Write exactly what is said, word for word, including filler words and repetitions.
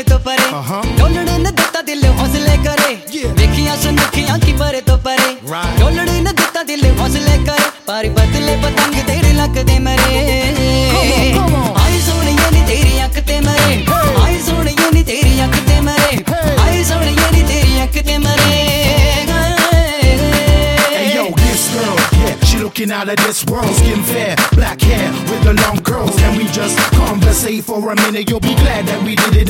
परे तो परे डोलड़े ने दिता दिल हौसले करे देखियां सुनखियां की परे तो परे डोलड़े ने दिता दिल हौसले करे पारी बदले पतंग तेरे लक दे मरे आई सोनिए नी तेरी अख ते मरे आई सोनिए नी तेरी अख ते मरे आई सोनिए नी तेरी अख ते मरे Looking out of this world, skin fair, black hair with the long curls. Can we just conversate for a minute? You'll be glad that we did it